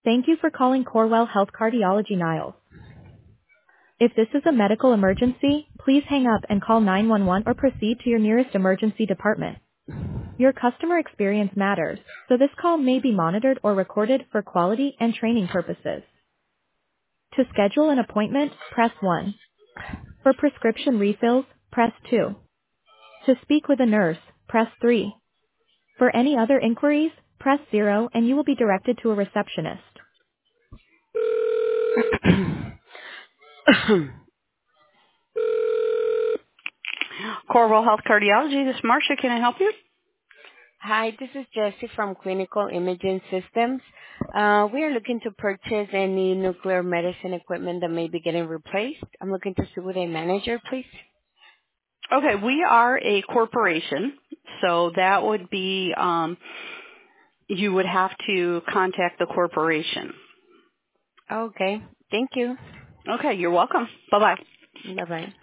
Thank you for calling Corewell Health Cardiology Niles. If this is a medical emergency, please hang up and call 911 or proceed to your nearest emergency department. Your customer experience matters, so this call may be monitored or recorded for quality and training purposes. To schedule an appointment, press 1. For prescription refills, press 2. To speak with a nurse, press 3. For any other inquiries, press 0 and you will be directed to a receptionist. Corwell Health Cardiology, this is Marcia. Can I help you? Hi, this is Jessie from Clinical Imaging Systems. We are looking to purchase any nuclear medicine equipment that may be getting replaced. I'm looking to speak with a manager, please. Okay, we are a corporation, so that would be, you would have to contact the corporation. Okay, thank you. Okay, you're welcome. Bye-bye. Bye-bye.